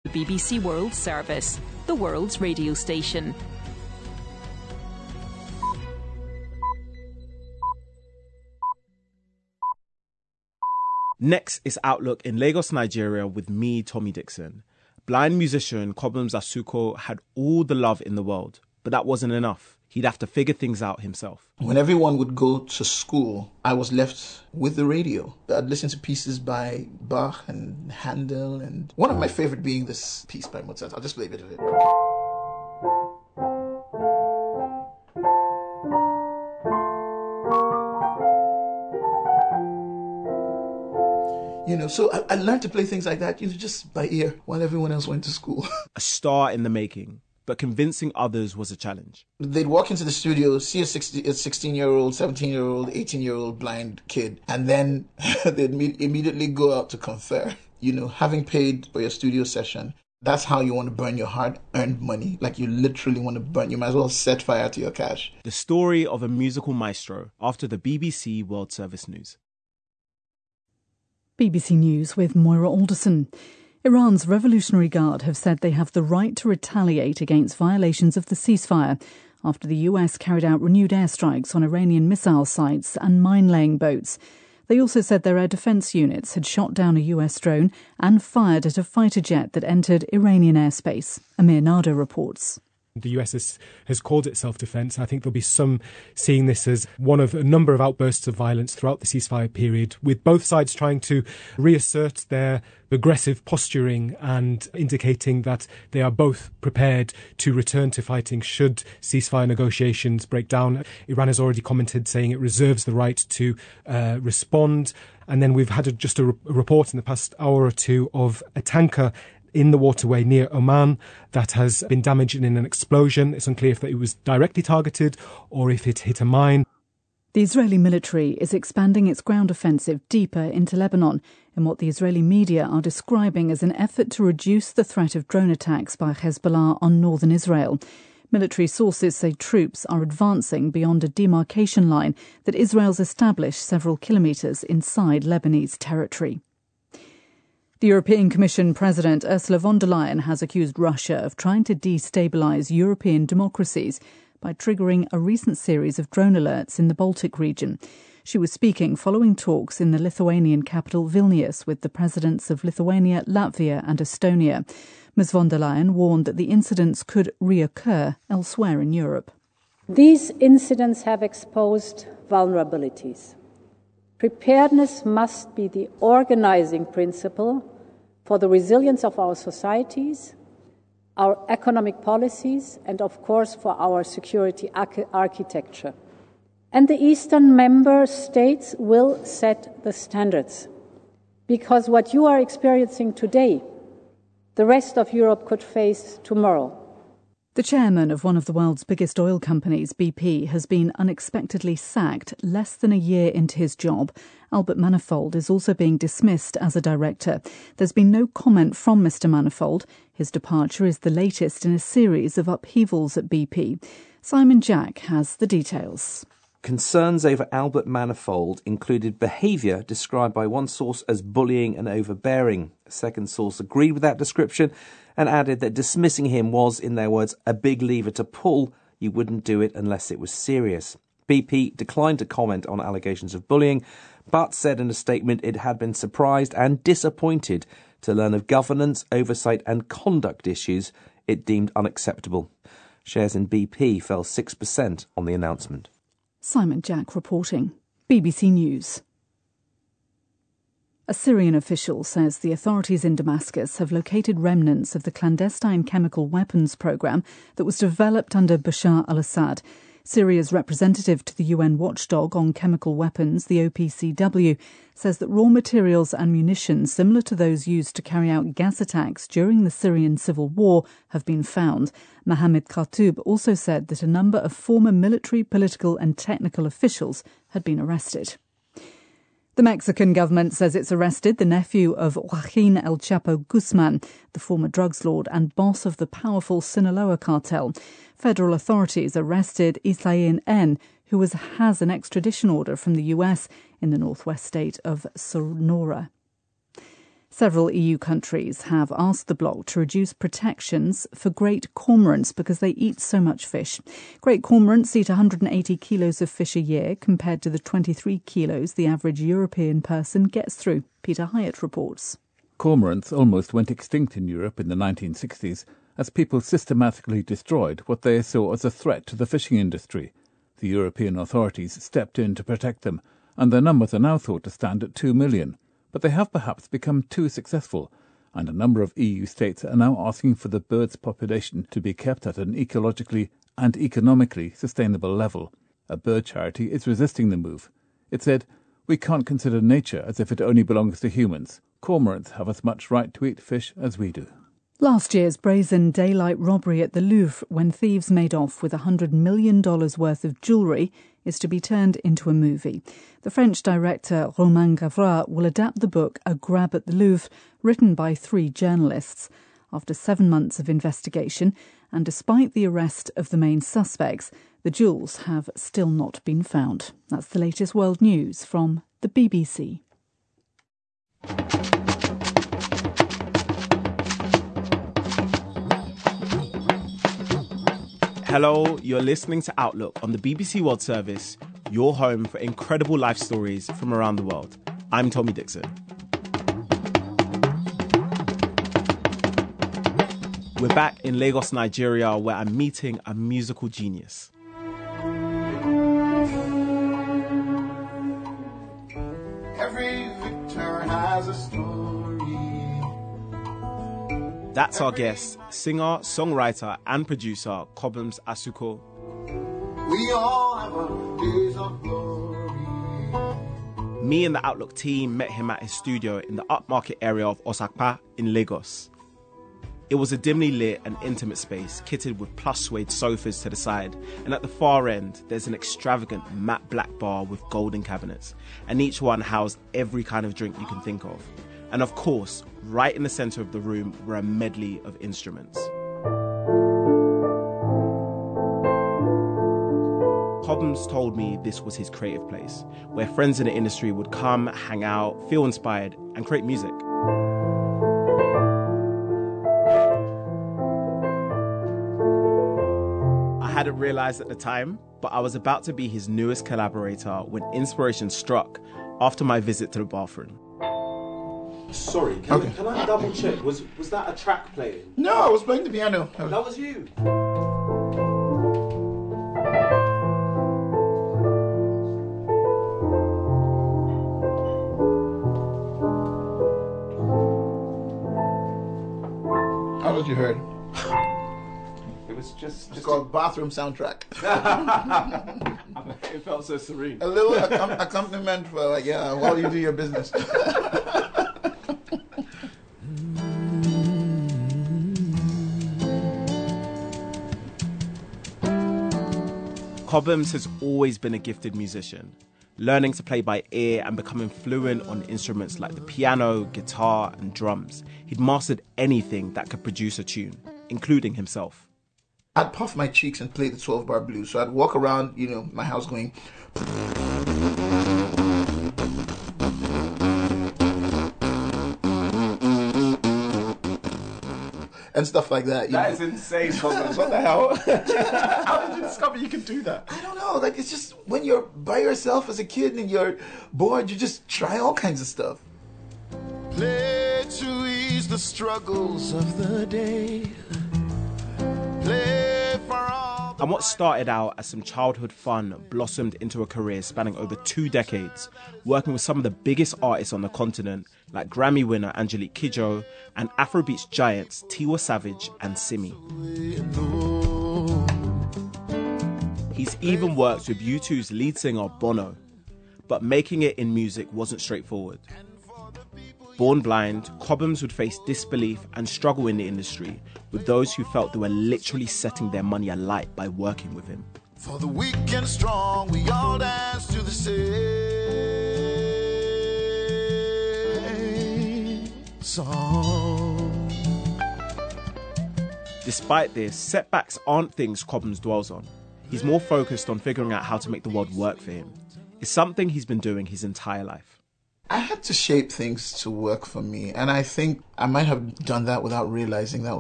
the BBC World Service, the world's radio station. Next is Outlook in Lagos, Nigeria with me, Tommy Dixon. Blind musician Kobum Zasuko had all the love in the world, but that wasn't enough. He'd have to figure things out himself. When everyone would go to school, I was left with the radio. I'd listen to pieces by Bach and Handel, and one of my favorite being this piece by Mozart. I'll just play a bit of it. So I learned to play things like that, just by ear while everyone else went to school. A star in the making, but convincing others was a challenge. They'd walk into the studio, see a 16-year-old, 17-year-old, 18-year-old blind kid, and then they'd immediately go out to confer. Having paid for your studio session, that's how you want to burn your hard-earned money. Like you literally want to burn. You might as well set fire to your cash. The story of a musical maestro after the BBC World Service News. BBC News with Moira Alderson. Iran's Revolutionary Guard have said they have the right to retaliate against violations of the ceasefire after the US carried out renewed airstrikes on Iranian missile sites and mine-laying boats. They also said their air defence units had shot down a US drone and fired at a fighter jet that entered Iranian airspace. Amir Nada reports. The US has called it self-defence. I think there'll be some seeing this as one of a number of outbursts of violence throughout the ceasefire period, with both sides trying to reassert their aggressive posturing and indicating that they are both prepared to return to fighting should ceasefire negotiations break down. Iran has already commented saying it reserves the right to respond. And then we've had just a report in the past hour or two of a tanker in the waterway near Oman that has been damaged in an explosion. It's unclear if it was directly targeted or if it hit a mine. The Israeli military is expanding its ground offensive deeper into Lebanon in what the Israeli media are describing as an effort to reduce the threat of drone attacks by Hezbollah on northern Israel. Military sources say troops are advancing beyond a demarcation line that Israel's established several kilometres inside Lebanese territory. The European Commission President Ursula von der Leyen has accused Russia of trying to destabilise European democracies by triggering a recent series of drone alerts in the Baltic region. She was speaking following talks in the Lithuanian capital Vilnius with the presidents of Lithuania, Latvia and Estonia. Ms von der Leyen warned that the incidents could reoccur elsewhere in Europe. These incidents have exposed vulnerabilities. Preparedness must be the organising principle for the resilience of our societies, our economic policies, and of course for our security architecture. And the Eastern member states will set the standards, because what you are experiencing today, the rest of Europe could face tomorrow. The chairman of one of the world's biggest oil companies, BP, has been unexpectedly sacked less than a year into his job. Albert Manifold is also being dismissed as a director. There's been no comment from Mr Manifold. His departure is the latest in a series of upheavals at BP. Simon Jack has the details. Concerns over Albert Manifold included behaviour described by one source as bullying and overbearing. A second source agreed with that description and added that dismissing him was, in their words, a big lever to pull. You wouldn't do it unless it was serious. BP declined to comment on allegations of bullying, but said in a statement it had been surprised and disappointed to learn of governance, oversight and conduct issues it deemed unacceptable. Shares in BP fell 6% on the announcement. Simon Jack reporting. BBC News. A Syrian official says the authorities in Damascus have located remnants of the clandestine chemical weapons program that was developed under Bashar al-Assad. Syria's representative to the UN watchdog on chemical weapons, the OPCW, says that raw materials and munitions similar to those used to carry out gas attacks during the Syrian civil war have been found. Mohammed Khartoub also said that a number of former military, political and technical officials had been arrested. The Mexican government says it's arrested the nephew of Joaquin El Chapo Guzman, the former drugs lord and boss of the powerful Sinaloa cartel. Federal authorities arrested Isaín N., who has an extradition order from the US in the northwest state of Sonora. Several EU countries have asked the bloc to reduce protections for great cormorants because they eat so much fish. Great cormorants eat 180 kilos of fish a year compared to the 23 kilos the average European person gets through. Peter Hyatt reports. Cormorants almost went extinct in Europe in the 1960s as people systematically destroyed what they saw as a threat to the fishing industry. The European authorities stepped in to protect them, and their numbers are now thought to stand at 2 million. But they have perhaps become too successful, and a number of EU states are now asking for the bird's population to be kept at an ecologically and economically sustainable level. A bird charity is resisting the move. It said, "We can't consider nature as if it only belongs to humans. Cormorants have as much right to eat fish as we do." Last year's brazen daylight robbery at the Louvre, when thieves made off with $100 million worth of jewellery, is to be turned into a movie. The French director Romain Gavras will adapt the book A Grab at the Louvre, written by 3 journalists. After 7 months of investigation, and despite the arrest of the main suspects, the jewels have still not been found. That's the latest world news from the BBC. Hello, you're listening to Outlook on the BBC World Service, your home for incredible life stories from around the world. I'm Tommy Dixon. We're back in Lagos, Nigeria, where I'm meeting a musical genius. Every victor has a story. That's our guest, singer, songwriter and producer Cobhams Asuquo. We all have our days of glory. Me and the Outlook team met him at his studio in the upmarket area of Osakpa in Lagos. It was a dimly lit and intimate space, kitted with plush suede sofas to the side, and at the far end, there's an extravagant matte black bar with golden cabinets, and each one housed every kind of drink you can think of. And of course, right in the centre of the room were a medley of instruments. Cobhams told me this was his creative place, where friends in the industry would come, hang out, feel inspired, and create music. I hadn't realised at the time, but I was about to be his newest collaborator when inspiration struck after my visit to the bathroom. Sorry, can I double check? Was that a track playing? No, I was playing the piano. That was you. How did you heard? It was just It's called Bathroom Soundtrack. It felt so serene. A little accompaniment for while you do your business. Cobhams has always been a gifted musician, learning to play by ear and becoming fluent on instruments like the piano, guitar, and drums. He'd mastered anything that could produce a tune, including himself. I'd puff my cheeks and play the 12-bar blues. So I'd walk around, my house going... and stuff like that. That is insane, Cobhams. What the hell? How did you discover you could do that? I don't know. It's just when you're by yourself as a kid and you're bored, you just try all kinds of stuff. Play to ease the struggles of the day. Play for all. And what started out as some childhood fun blossomed into a career spanning over 2 decades, working with some of the biggest artists on the continent, like Grammy winner Angelique Kidjo and Afrobeats giants Tiwa Savage and Simi. He's even worked with U2's lead singer Bono, but making it in music wasn't straightforward. Born blind, Cobhams would face disbelief and struggle in the industry with those who felt they were literally setting their money alight by working with him. For the weak and strong, we all dance to the same song. Despite this, setbacks aren't things Cobhams dwells on. He's more focused on figuring out how to make the world work for him. It's something he's been doing his entire life. I had to shape things to work for me. And I think I might have done that without realizing that